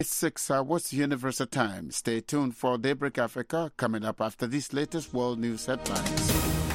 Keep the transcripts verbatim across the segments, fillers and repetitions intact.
It's six hours Universal Time. Stay tuned for Daybreak Africa coming up after these latest world news headlines.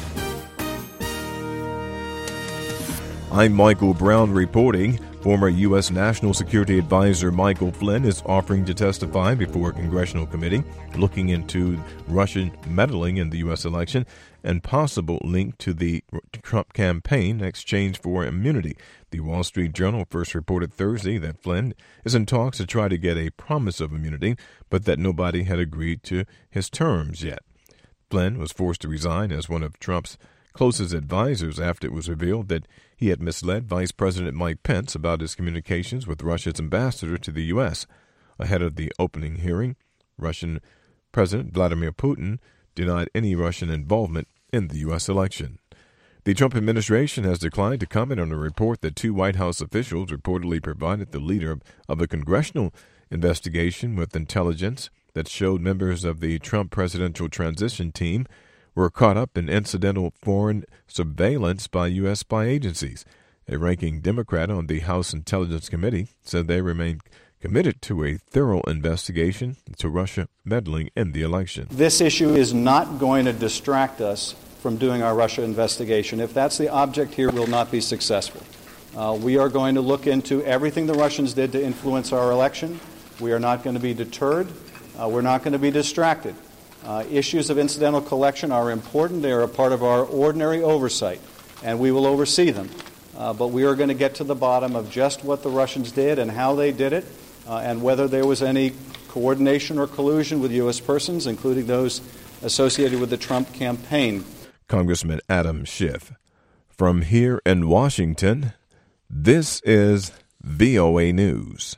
I'm Michael Brown reporting. Former U S. National Security Advisor Michael Flynn is offering to testify before a congressional committee looking into Russian meddling in the U S election and possible link to the Trump campaign in exchange for immunity. The Wall Street Journal first reported Thursday that Flynn is in talks to try to get a promise of immunity, but that nobody had agreed to his terms yet. Flynn was forced to resign as one of Trump's closest advisors after it was revealed that he had misled Vice President Mike Pence about his communications with Russia's ambassador to the U S. Ahead of the opening hearing, Russian President Vladimir Putin denied any Russian involvement in the U S election. The Trump administration has declined to comment on a report that two White House officials reportedly provided the leader of a congressional investigation with intelligence that showed members of the Trump presidential transition team were caught up in incidental foreign surveillance by U S spy agencies. A ranking Democrat on the House Intelligence Committee said they remain committed to a thorough investigation into Russia meddling in the election. This issue is not going to distract us from doing our Russia investigation. If that's the object here, we'll not be successful. Uh, we are going to look into everything the Russians did to influence our election. We are not going to be deterred. Uh, we're not going to be distracted. Uh, issues of incidental collection are important. They are a part of our ordinary oversight, and we will oversee them. Uh, but we are going to get to the bottom of just what the Russians did and how they did it, uh, and whether there was any coordination or collusion with U S persons, including those associated with the Trump campaign. Congressman Adam Schiff. From here in Washington, this is V O A News.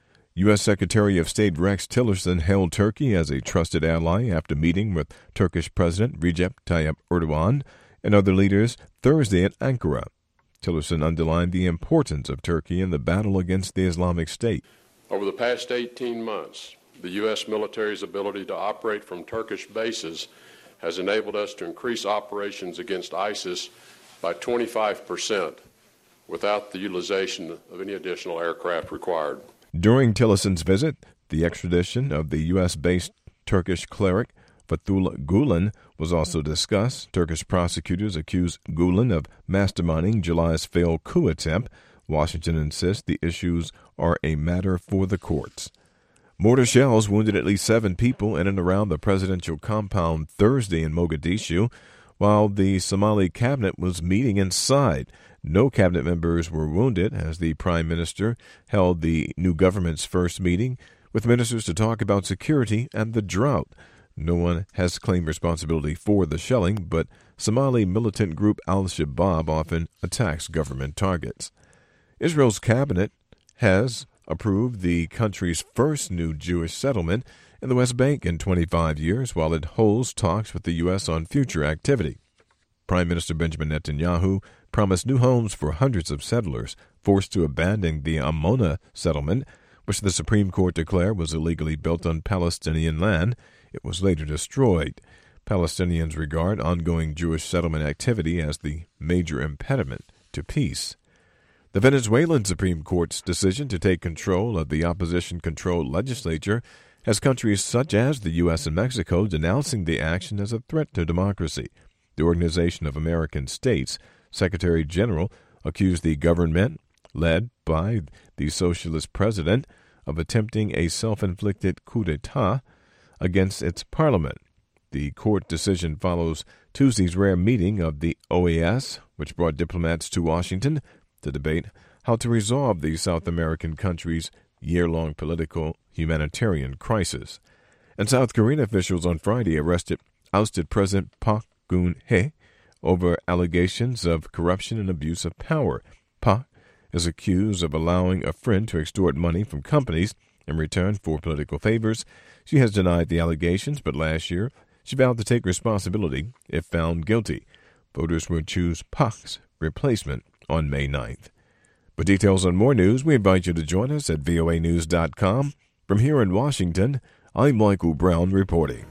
U S. Secretary of State Rex Tillerson hailed Turkey as a trusted ally after meeting with Turkish President Recep Tayyip Erdogan and other leaders Thursday at Ankara. Tillerson underlined the importance of Turkey in the battle against the Islamic State. Over the past eighteen months, the U S military's ability to operate from Turkish bases has enabled us to increase operations against ISIS by twenty-five percent without the utilization of any additional aircraft required. During Tillerson's visit, the extradition of the U S-based Turkish cleric Fethullah Gulen was also discussed. Turkish prosecutors accused Gulen of masterminding July's failed coup attempt. Washington insists the issues are a matter for the courts. Mortar shells wounded at least seven people in and around the presidential compound Thursday in Mogadishu, while the Somali cabinet was meeting inside. No cabinet members were wounded as the prime minister held the new government's first meeting with ministers to talk about security and the drought. No one has claimed responsibility for the shelling, but Somali militant group al-Shabaab often attacks government targets. Israel's cabinet has approved the country's first new Jewish settlement in the West Bank in twenty-five years, while it holds talks with the U S on future activity. Prime Minister Benjamin Netanyahu promised new homes for hundreds of settlers forced to abandon the Amona settlement, which the Supreme Court declared was illegally built on Palestinian land. It was later destroyed. Palestinians regard ongoing Jewish settlement activity as the major impediment to peace. The Venezuelan Supreme Court's decision to take control of the opposition-controlled legislature has countries such as the U S and Mexico denouncing the action as a threat to democracy. The Organization of American States Secretary General accused the government, led by the socialist president, of attempting a self-inflicted coup d'etat against its parliament. The court decision follows Tuesday's rare meeting of the O A S, which brought diplomats to Washington to debate how to resolve the South American country's year-long political humanitarian crisis. And South Korean officials on Friday arrested ousted President Park Geun-hye over allegations of corruption and abuse of power. Park is accused of allowing a friend to extort money from companies in return for political favors. She has denied the allegations, but last year she vowed to take responsibility if found guilty. Voters will choose Park's replacement on May ninth. For details on more news, we invite you to join us at V O A news dot com. From here in Washington, I'm Michael Brown reporting.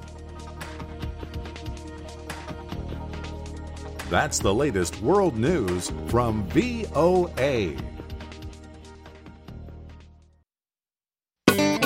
That's the latest world news from V O A.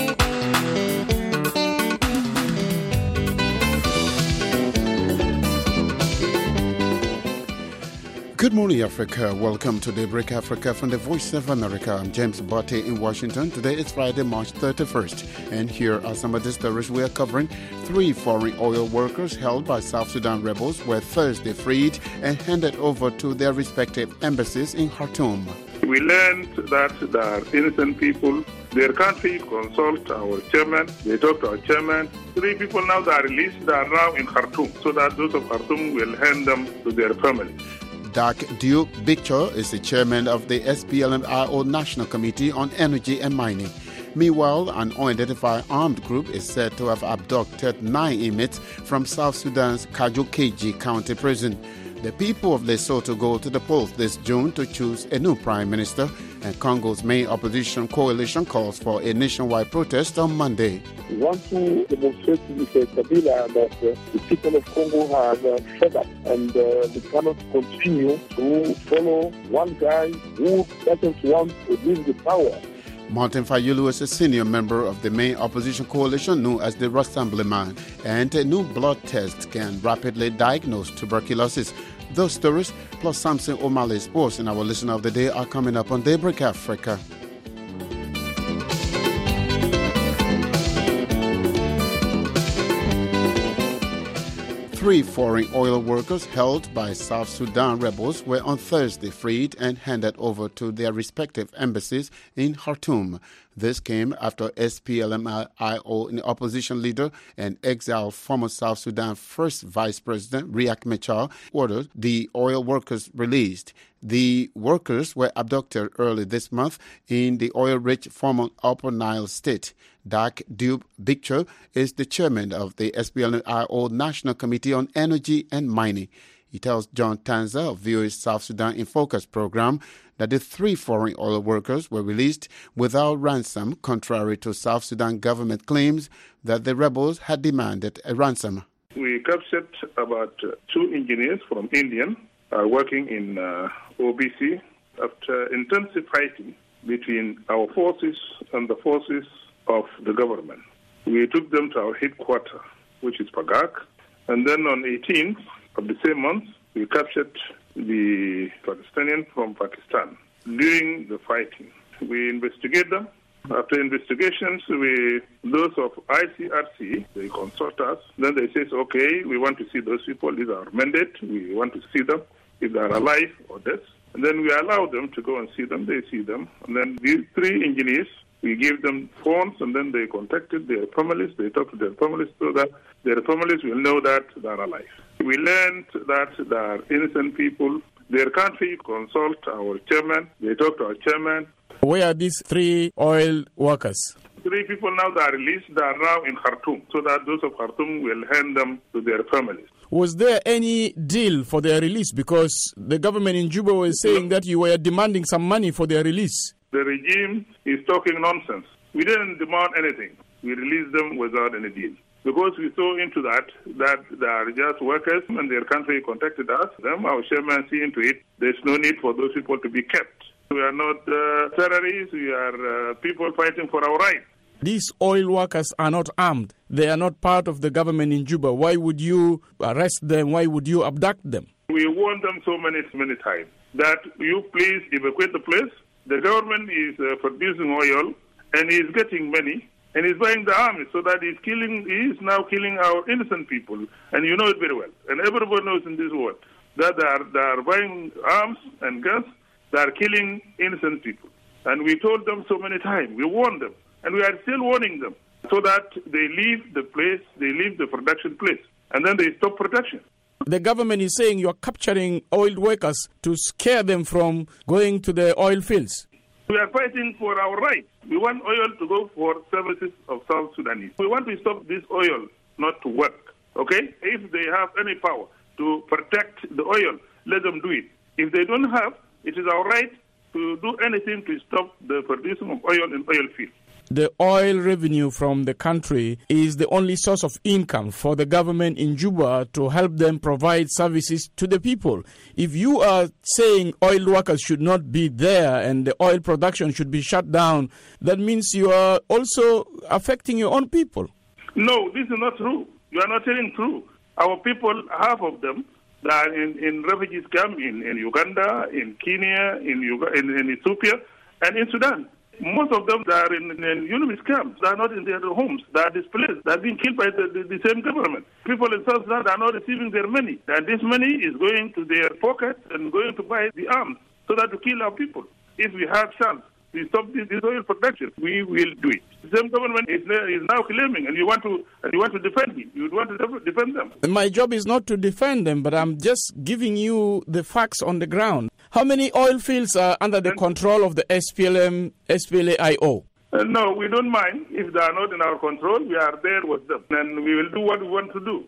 Good morning, Africa. Welcome to Daybreak Africa from the Voice of America. I'm James Botte in Washington. Today is Friday, March thirty-first. And here are some of the stories we are covering. Three foreign oil workers held by South Sudan rebels were Thursday freed and handed over to their respective embassies in Khartoum. We learned that there are innocent people. Their country consult our chairman. They talk to our chairman. Three people now that are released, they are now in Khartoum, so that those of Khartoum will hand them to their families. Dak Diop Bictor is the chairman of the S P L M I O National Committee on Energy and Mining. Meanwhile, an unidentified armed group is said to have abducted nine inmates from South Sudan's Kajukeji County Prison. The people of Lesotho go to the polls this June to choose a new prime minister, and Congo's main opposition coalition calls for a nationwide protest on Monday. We want to demonstrate to Mister Kabila that uh, the people of Congo have uh, fed up, and uh, we cannot continue to follow one guy who doesn't want to leave the power. Martin Fayulu is a senior member of the main opposition coalition known as the Rassemblement, and a new blood test can rapidly diagnose tuberculosis. Those stories, plus Samson O'Malley Sports and our listener of the day, are coming up on Daybreak Africa. Three foreign oil workers held by South Sudan rebels were on Thursday freed and handed over to their respective embassies in Khartoum. This came after S P L M I O opposition leader and exiled former South Sudan First Vice President Riek Machar ordered the oil workers released. The workers were abducted early this month in the oil-rich former Upper Nile state. Dak Diop Bictor is the chairman of the S P L M I O National Committee on Energy and Mining. He tells John Tanza of V O A's South Sudan in Focus program that the three foreign oil workers were released without ransom, contrary to South Sudan government claims that the rebels had demanded a ransom. We captured about uh, two engineers from India uh, working in uh, O B C after intensive fighting between our forces and the forces of the government. We took them to our headquarters, which is Pagak, and then on eighteenth of the same month, we captured the Pakistanian from Pakistan. During the fighting, we investigate them. After investigations, we those of I C R C, they consult us. Then they say, okay, we want to see those people. These are our mandate. We want to see them if they are alive or dead. And then we allow them to go and see them. They see them. And then these three engineers, we gave them phones, and then they contacted their families. They talked to their families so that their families will know that they are alive. We learned that there are innocent people. Their country consult our chairman. They talk to our chairman. Where are these three oil workers? Three people now that are released, they are now in Khartoum, so that those of Khartoum will hand them to their families. Was there any deal for their release? Because the government in Juba was saying that you were demanding some money for their release. The regime is talking nonsense. We didn't demand anything. We released them without any deal. Because we saw into that, that they are just workers and their country contacted us. Them, our chairman, see into it. There's no need for those people to be kept. We are not uh, terrorists. We are uh, people fighting for our rights. These oil workers are not armed. They are not part of the government in Juba. Why would you arrest them? Why would you abduct them? We warned them so many, many times that you please evacuate the place. The government is uh, producing oil and is getting money and is buying the army, so that he's killing. He is now killing our innocent people, and you know it very well. And everybody knows in this world that they are, they are buying arms and guns. They are killing innocent people, and we told them so many times. We warned them, and we are still warning them, so that they leave the place, they leave the production place, and then they stop production. The government is saying you're capturing oil workers to scare them from going to the oil fields. We are fighting for our rights. We want oil to go for services of South Sudanese. We want to stop this oil not to work, okay? If they have any power to protect the oil, let them do it. If they don't have, it is our right to do anything to stop the producing of oil in oil fields. The oil revenue from the country is the only source of income for the government in Juba to help them provide services to the people. If you are saying oil workers should not be there and the oil production should be shut down, that means you are also affecting your own people. No, this is not true. You are not telling true. Our people, half of them, that are in, in refugees camp in, in Uganda, in Kenya, in, Uga, in, in Ethiopia, and in Sudan. Most of them are in, in UNMISS camps. They are not in their homes. They are displaced. They are being killed by the, the, the same government. People in South Sudan are not receiving their money. And this money is going to their pockets and going to buy the arms so that to kill our people. If we have chance to stop this, this oil production, we will do it. The same government is, is now claiming, and you want to and you want to defend me. You want to defend them. My job is not to defend them, but I'm just giving you the facts on the ground. How many oil fields are under the control of the S P L M, S P L A I O? Uh, no, we don't mind. If they are not in our control, we are there with them. And we will do what we want to do.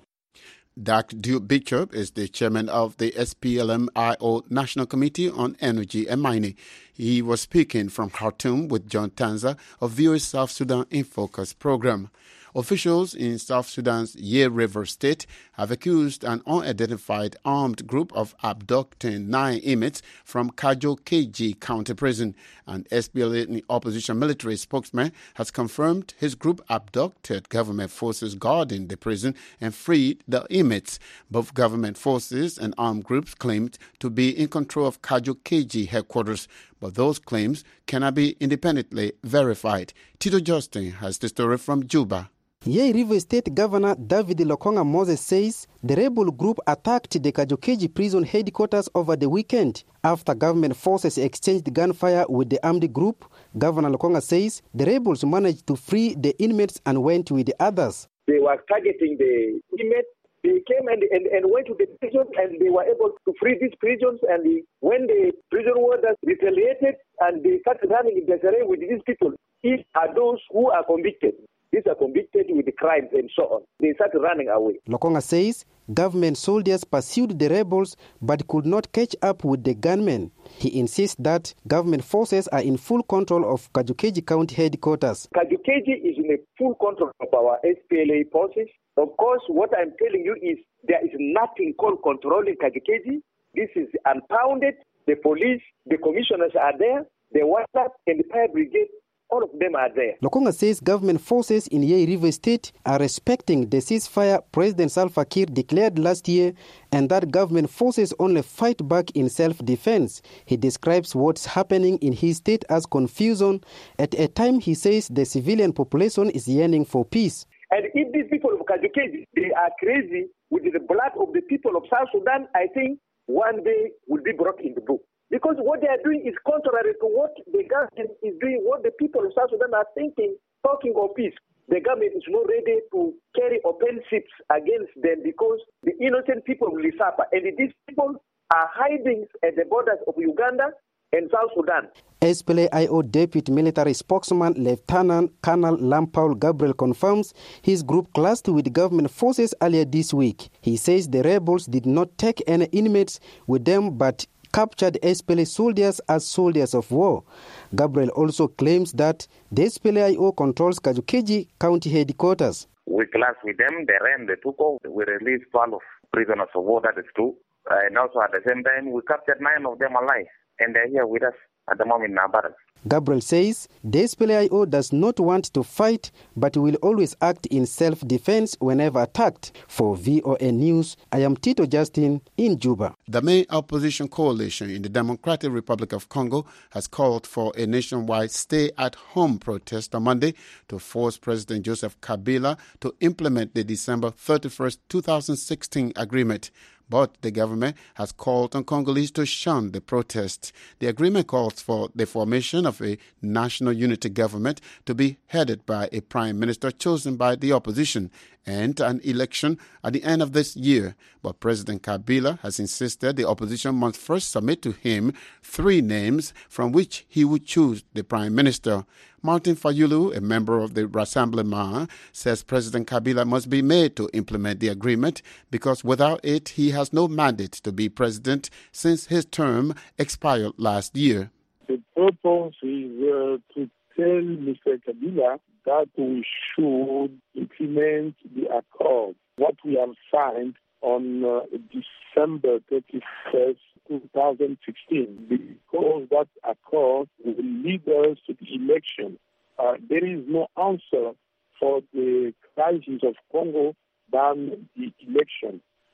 Dak Bishop is the chairman of the S P L M I O National Committee on Energy and Mining. He was speaking from Khartoum with John Tanza of V O A South Sudan in Focus program. Officials in South Sudan's Ye River State have accused an unidentified armed group of abducting nine inmates from Kajo K G County Prison. An S P L A opposition military spokesman has confirmed his group abducted government forces guarding the prison and freed the inmates. Both government forces and armed groups claimed to be in control of Kajo K G headquarters, but those claims cannot be independently verified. Tito Justin has the story from Juba. Ye River State Governor David Lokonga Moses says the rebel group attacked the Kajokeji prison headquarters over the weekend. After government forces exchanged gunfire with the armed group, Governor Lokonga says the rebels managed to free the inmates and went with the others. They were targeting the inmates. They came and, and, and went to the prison, and they were able to free these prisons. And the, when the prison warders retaliated and they started running in disarray with these people, these are those who are convicted. These are convicted with the crimes and so on. They started running away. Lokonga says government soldiers pursued the rebels but could not catch up with the gunmen. He insists that government forces are in full control of Kajukeji County headquarters. Kajukeji is in a full control of our S P L A forces. Of course, what I'm telling you is there is nothing called controlling Kajukeji. This is unfounded. The police, the commissioners are there, the water and the fire brigade, all of them are there. Lokonga says government forces in Ye River State are respecting the ceasefire President Salva Kiir declared last year, and that government forces only fight back in self-defense. He describes what's happening in his state as confusion. At a time, he says the civilian population is yearning for peace. And if these people of Kajukeji, they are crazy with the blood of the people of South Sudan, I think one day will be brought in the book. Because what they are doing is contrary to what the government is doing, what the people of South Sudan are thinking, talking of peace. The government is not ready to carry offensives against them because the innocent people will suffer. And these people are hiding at the borders of Uganda and South Sudan. S P L A I O Deputy Military Spokesman Lieutenant Colonel Lampaul Gabriel confirms his group clashed with government forces earlier this week. He says the rebels did not take any inmates with them but captured S P L A soldiers as soldiers of war. Gabriel also claims that the S P L A I O controls Kajukeji County headquarters. We clashed with them, they ran, they took off, we released twelve prisoners of war, that is true. Uh, and also at the same time, we captured nine of them alive, and they're here with us at the moment in our barracks. Gabriel says the S P L A I O does not want to fight, but will always act in self-defense whenever attacked. For V O A News, I am Tito Justin in Juba. The main opposition coalition in the Democratic Republic of Congo has called for a nationwide stay-at-home protest on Monday to force President Joseph Kabila to implement the December thirty-first, twenty sixteen agreement. But the government has called on Congolese to shun the protest. The agreement calls for the formation of a national unity government to be headed by a prime minister chosen by the opposition and an election at the end of this year. But President Kabila has insisted the opposition must first submit to him three names from which he would choose the prime minister. Martin Fayulu, a member of the Rassemblement, says President Kabila must be made to implement the agreement because without it, he has no mandate to be president since his term expired last year. The purpose is uh, to tell Mister Kabila that we should implement the accord, what we have signed on uh, December thirty-first, twenty sixteen, because that accord will lead us to the election. Uh, there is no answer for the crisis of Congo than the election.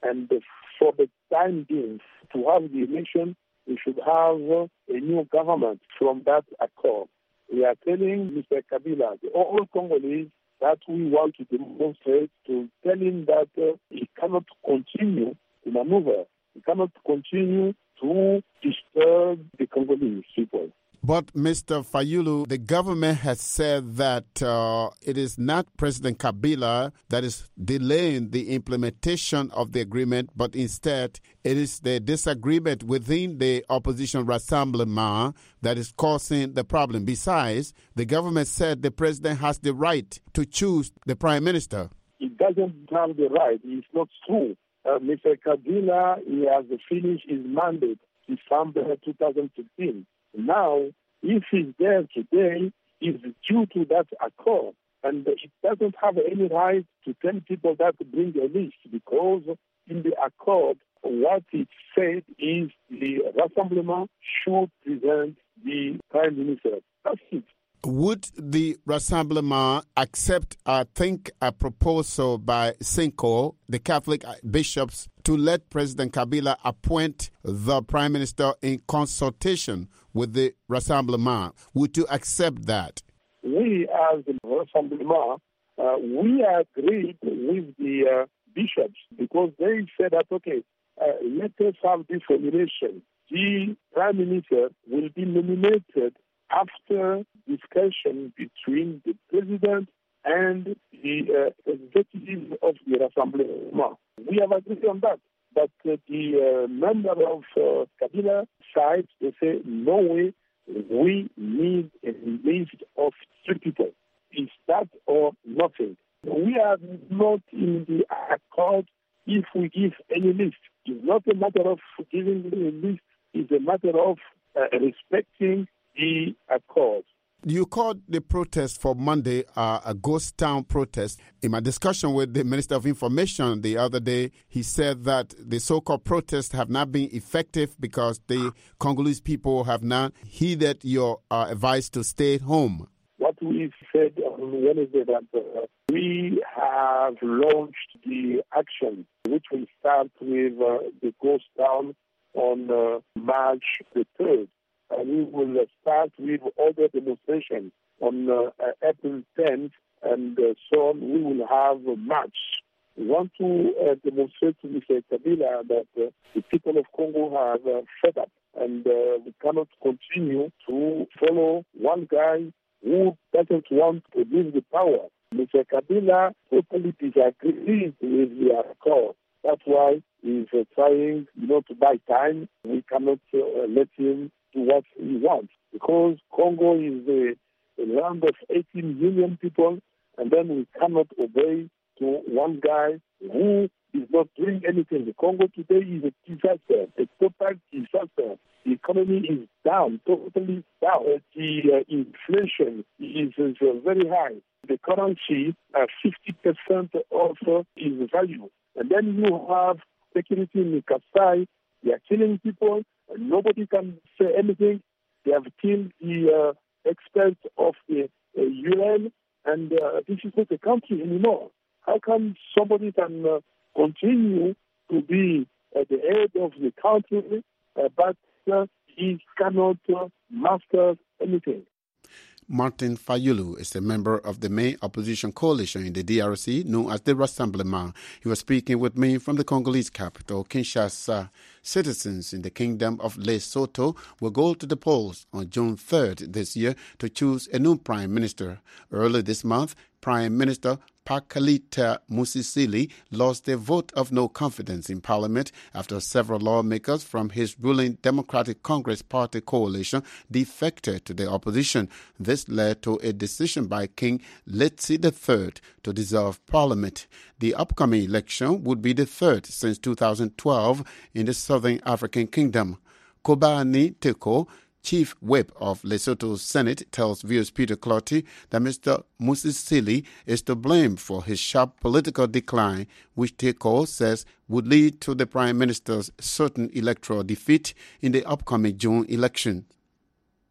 And for the time being, to have the election, we should have a new government from that accord. We are telling Mister Kabila, the all Congolese, that we want to demonstrate, to tell him that uh, he cannot continue to maneuver. He cannot continue to disturb the Congolese people. But, Mister Fayulu, the government has said that uh, it is not President Kabila that is delaying the implementation of the agreement, but instead it is the disagreement within the opposition Rassemblement that is causing the problem. Besides, the government said the president has the right to choose the prime minister. He doesn't have the right. It's not true. Uh, Mister Kabila, he has finished his mandate December two thousand sixteen. Now, if he's there today, it's due to that accord. And it doesn't have any right to tell people that to bring a list, because in the accord, what it said is the Rassemblement should present the Prime Minister. That's it. Would the Rassemblement accept, I think, a proposal by Cinco, the Catholic bishops, to let President Kabila appoint the Prime Minister in consultation with the Rassemblement? Would you accept that? We, as the Rassemblement, uh, we agreed with the uh, bishops, because they said that, okay, uh, let us have this formulation. The Prime Minister will be nominated after discussion between the President and the uh, executive of the Rassemblement. We have agreed on that. But uh, the uh, member of uh, Kabila side, they say, no way, we need a list of three people. Is that or nothing? We are not in the accord if we give any list. It's not a matter of giving a list. It's a matter of uh, respecting the accord. You called the protest for Monday uh, a ghost town protest. In my discussion with the Minister of Information the other day, he said that the so-called protests have not been effective because the Congolese people have not heeded your uh, advice to stay at home. What we said on Wednesday, that uh, we have launched the action, which will start with uh, the ghost town on uh, March the third. And we will start with other demonstrations on uh, April tenth, and uh, so on. We will have a march. We want to uh, demonstrate to Mister Kabila that uh, the people of Congo have uh, fed up, and uh, we cannot continue to follow one guy who doesn't want to leave the power. Mister Kabila totally disagrees with the accord. That's why he's uh, trying, you know, to buy time. We cannot uh, let him do what he wants, because Congo is a, a land of eighteen million people, and then we cannot obey to one guy who is not doing anything. The Congo today is a disaster, a total disaster. The economy is down, totally down. The uh, inflation is, is uh, very high. The currency, uh, fifty percent of uh, its value. And then you have security in Kasai. They are killing people, and nobody can say anything. They have killed the uh, experts of the uh, U N, and uh, this is not a country anymore. How come somebody can uh, continue to be at the head of the country, uh, but uh, he cannot uh, master anything? Martin Fayulu is a member of the main opposition coalition in the D R C, known as the Rassemblement. He was speaking with me from the Congolese capital, Kinshasa. Citizens in the Kingdom of Lesotho will go to the polls on June third this year to choose a new prime minister. Early this month, Prime Minister Pakalita Musisili lost a vote of no confidence in parliament after several lawmakers from his ruling Democratic Congress Party coalition defected to the opposition. This led to a decision by King Letsi the third to dissolve parliament. The upcoming election would be the third since two thousand twelve in the Southern African Kingdom. Kobani Teko, Chief Whip of Lesotho's Senate, tells viewers Peter Clotty that Mister Musisili is to blame for his sharp political decline, which Teko says would lead to the Prime Minister's certain electoral defeat in the upcoming June election.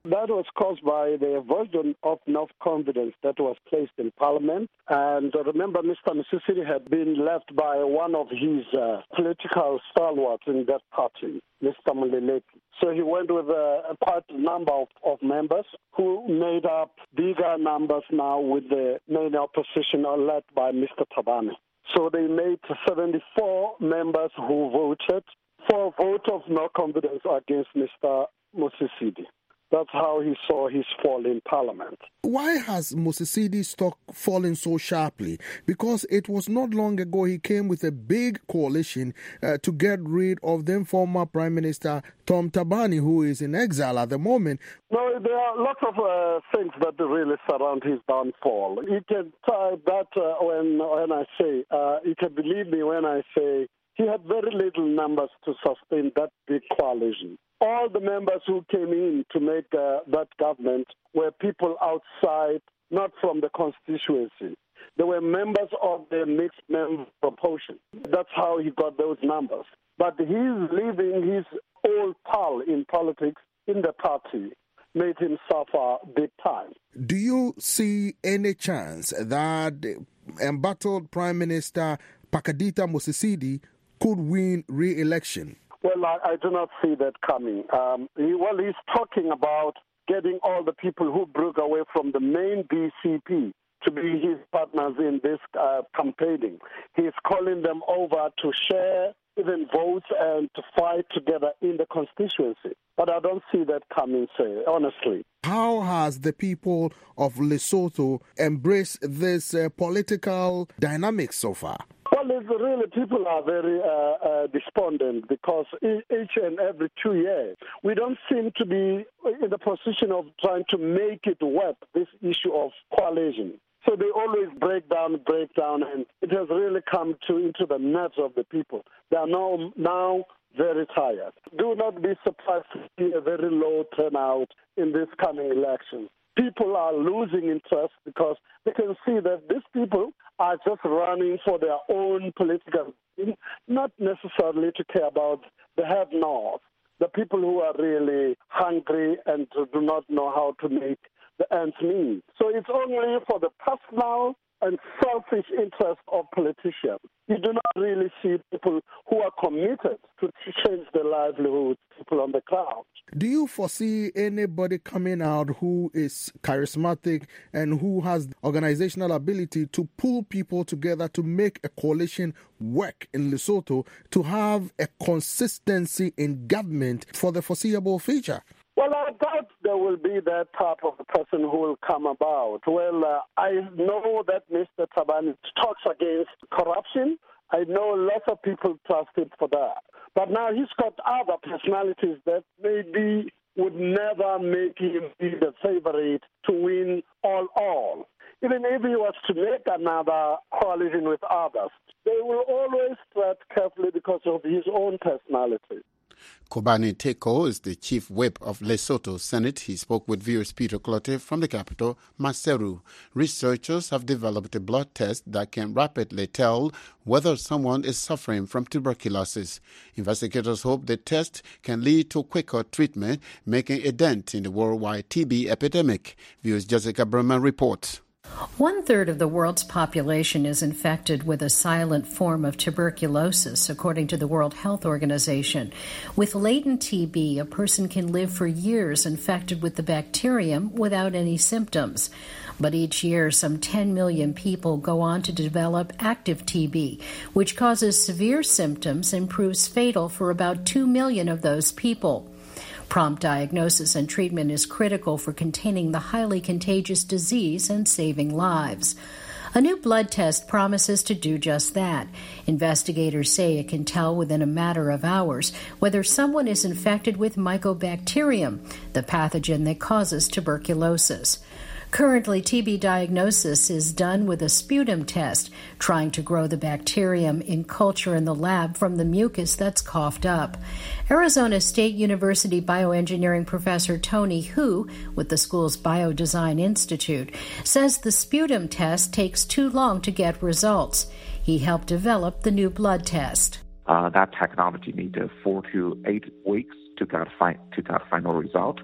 That was caused by the vote of no confidence that was placed in Parliament. And remember, Mister Mosisili had been left by one of his uh, political stalwarts in that party, Mister Muleleki. So he went with a, a quite number of, of members who made up bigger numbers now with the main opposition led by Mister Thabane. So they made seventy-four members who voted for a vote of no confidence against Mister Mosisili. That's how he saw his fall in Parliament. Why has Mosisidi's stock fallen so sharply? Because it was not long ago he came with a big coalition uh, to get rid of then former Prime Minister Tom Thabane, who is in exile at the moment. No, there are lots of uh, things that really surround his downfall. You can tell that uh, when, when I say, uh, you can believe me when I say he had very little numbers to sustain that big coalition. All the members who came in to make uh, that government were people outside, not from the constituency. They were members of the mixed member proportion. That's how he got those numbers. But he's leaving his old pal in politics in the party, made him suffer big time. Do you see any chance that embattled Prime Minister Pakadita Mosisili could win re-election? Well, I, I do not see that coming. Um, he, well, he's talking about getting all the people who broke away from the main B C P to be his partners in this uh, campaigning. He's calling them over to share even votes and to fight together in the constituency. But I don't see that coming, say, honestly. How has the people of Lesotho embraced this uh, political dynamic so far? Well, it's really, people are very uh, uh, despondent because each and every two years, we don't seem to be in the position of trying to make it work, this issue of coalition. So they always break down, break down, and it has really come to into the nerves of the people. They are now, now very tired. Do not be surprised to see a very low turnout in this coming election. People are losing interest because they can see that these people are just running for their own political gain, not necessarily to care about the have-nots, the people who are really hungry and do not know how to make the ends meet. So it's only for the personal and selfish interest of politicians. You do not really see people who are committed to change the livelihoods, people on the ground. Do you foresee anybody coming out who is charismatic and who has organizational ability to pull people together to make a coalition work in Lesotho to have a consistency in government for the foreseeable future? Well, I doubt there will be that type of person who will come about. Well, uh, I know that Mister Thabane talks against corruption. I know lots of people trust him for that. But now he's got other personalities that maybe would never make him be the favorite to win all all. Even if he was to make another coalition with others, they will always tread carefully because of his own personality. Kobane Teko is the chief whip of Lesotho Senate. He spoke with viewers Peter Clotte from the capital, Maseru. Researchers have developed a blood test that can rapidly tell whether someone is suffering from tuberculosis. Investigators hope the test can lead to quicker treatment, making a dent in the worldwide T B epidemic. Viewers Jessica Berman reports. One-third of the world's population is infected with a silent form of tuberculosis, according to the World Health Organization. With latent T B, a person can live for years infected with the bacterium without any symptoms. But each year, some ten million people go on to develop active T B, which causes severe symptoms and proves fatal for about two million of those people. Prompt diagnosis and treatment is critical for containing the highly contagious disease and saving lives. A new blood test promises to do just that. Investigators say it can tell within a matter of hours whether someone is infected with Mycobacterium, the pathogen that causes tuberculosis. Currently, T B diagnosis is done with a sputum test, trying to grow the bacterium in culture in the lab from the mucus that's coughed up. Arizona State University bioengineering professor Tony Hu, with the school's Biodesign Institute, says the sputum test takes too long to get results. He helped develop the new blood test. Uh, that technology needs four to eight weeks to get, fi- to get final result.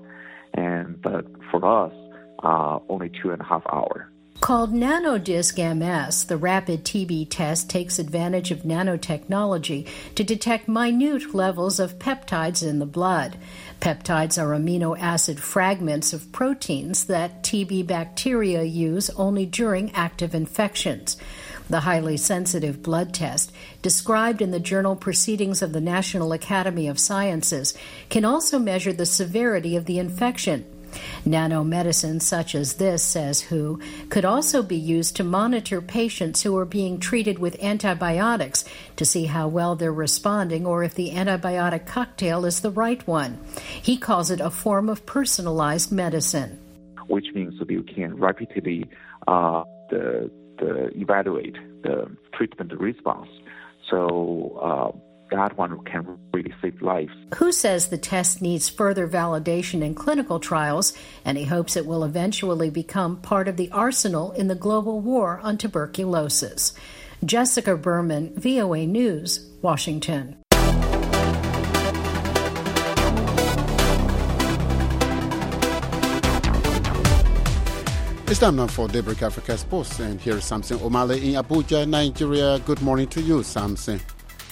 and but for us, uh, only two and a half hours. Called NanoDisc M S, the rapid T B test takes advantage of nanotechnology to detect minute levels of peptides in the blood. Peptides are amino acid fragments of proteins that T B bacteria use only during active infections. The highly sensitive blood test, described in the journal Proceedings of the National Academy of Sciences, can also measure the severity of the infection. Nanomedicine such as this, says W H O, could also be used to monitor patients who are being treated with antibiotics to see how well they're responding or if the antibiotic cocktail is the right one. He calls it a form of personalized medicine. Which means that you can rapidly uh, the, the evaluate the treatment response. So uh, that one can really save lives. W H O says the test needs further validation in clinical trials, and he hopes it will eventually become part of the arsenal in the global war on tuberculosis. Jessica Berman, V O A News, Washington. It's time now for Daybreak Africa Sports, and here is Samson Omale in Abuja, Nigeria. Good morning to you, Samson.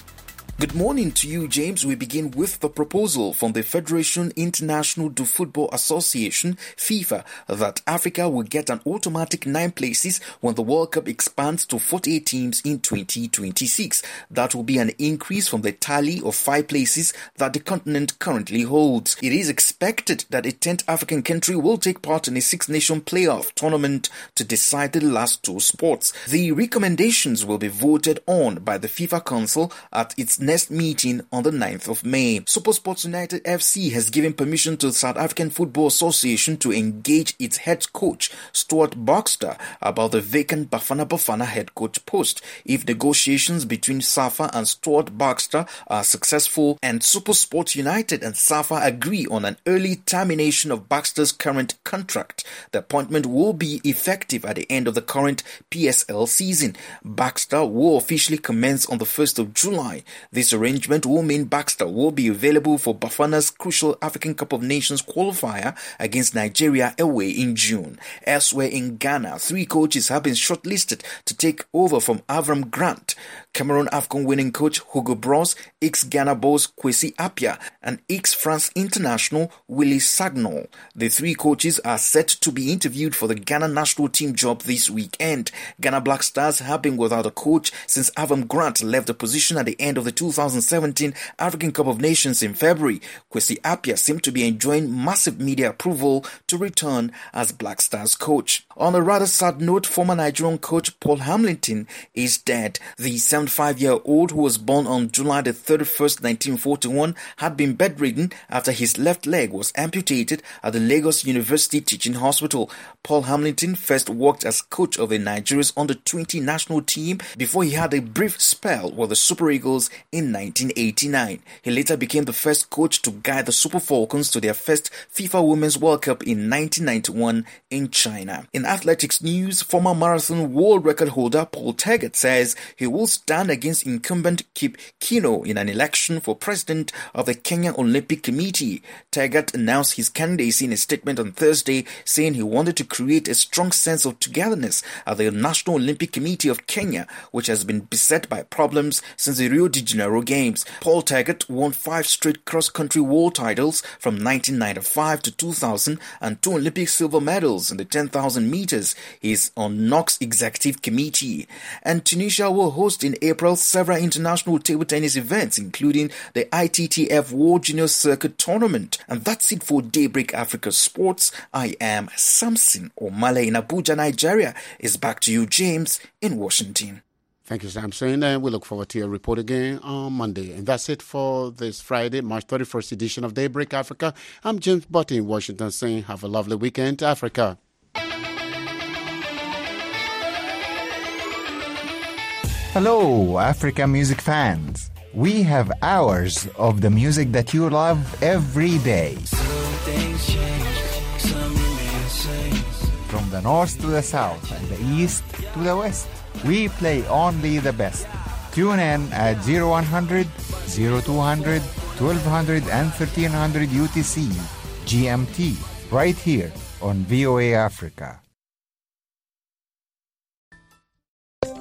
Good morning to you, James. We begin with the proposal from the Federation International de Football Association, FIFA, that Africa will get an automatic nine places when the World Cup expands to forty-eight teams in twenty twenty-six. That will be an increase from the tally of five places that the continent currently holds. It is expected that a tenth African country will take part in a six-nation playoff tournament to decide the last two spots. The recommendations will be voted on by the FIFA Council at its next meeting on the ninth of May. SuperSports United F C has given permission to the South African Football Association to engage its head coach, Stuart Baxter, about the vacant Bafana Bafana head coach post. If negotiations between SAFA and Stuart Baxter are successful and SuperSports United and SAFA agree on an early termination of Baxter's current contract, the appointment will be effective at the end of the current P S L season. Baxter will officially commence on the first of July. This arrangement will mean Baxter will be available for Bafana's crucial African Cup of Nations qualifier against Nigeria away in June. Elsewhere in Ghana, three coaches have been shortlisted to take over from Avram Grant. Cameroon AFCON winning coach Hugo Bros, ex-Ghana boss Kwesi Appiah, and ex-France international Willy Sagnol. The three coaches are set to be interviewed for the Ghana national team job this weekend. Ghana Black Stars have been without a coach since Avram Grant left the position at the end of the two thousand seventeen African Cup of Nations in February. Kwesi Appiah seemed to be enjoying massive media approval to return as Black Stars coach. On a rather sad note, former Nigerian coach Paul Hamilton is dead. The seventy-five-year-old, who was born on July the thirty-first, nineteen forty-one, had been bedridden after his left leg was amputated at the Lagos University Teaching Hospital. Paul Hamilton first worked as coach of the Nigeria's under twenty national team before he had a brief spell with the Super Eagles in nineteen eighty-nine. He later became the first coach to guide the Super Falcons to their first FIFA Women's World Cup in nineteen ninety-one in China. In athletics news, former marathon world record holder Paul Taggart says he will stand against incumbent Kip Keino in an election for president of the Kenya Olympic Committee. Taggart announced his candidacy in a statement on Thursday, saying he wanted to create a strong sense of togetherness at the National Olympic Committee of Kenya, which has been beset by problems since the Rio de Janeiro Games. Paul Taggart won five straight cross-country world titles from nineteen ninety-five to two thousand and two Olympic silver medals in the ten thousand meters. He is on N O C's executive committee. And Tunisia will host in April several international table tennis events, including the I T T F World Junior Circuit Tournament. And that's it for Daybreak Africa Sports. I am Samson Omale in Abuja, Nigeria. It's back to you, James, in Washington. Thank you, Samson, and we look forward to your report again on Monday. And that's it for this Friday, March thirty-first edition of Daybreak Africa. I'm James Butty in Washington saying have a lovely weekend, Africa. Hello, Africa music fans. We have hours of the music that you love every day. From the north to the south and the east to the west, we play only the best. Tune in at zero one hundred, zero two hundred, twelve hundred and thirteen hundred U T C, G M T, right here on V O A Africa.